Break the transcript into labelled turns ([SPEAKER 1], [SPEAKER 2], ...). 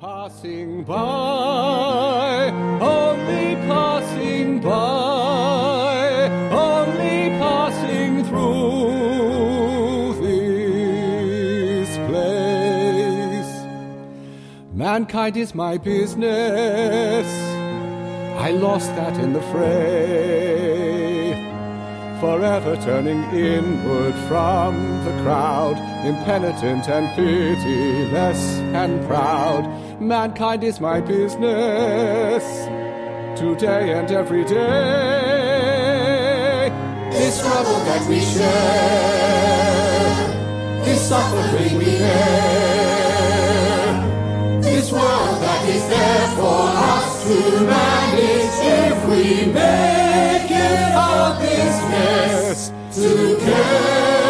[SPEAKER 1] Passing by, only passing by, only passing through this place. Mankind is my business, I lost that in the fray. Forever turning inward from the crowd, impenitent and pitiless and proud. Mankind is my business, today and every day. This trouble that we share, this suffering we bear, this world that is there for us to manage if we make it our business to care.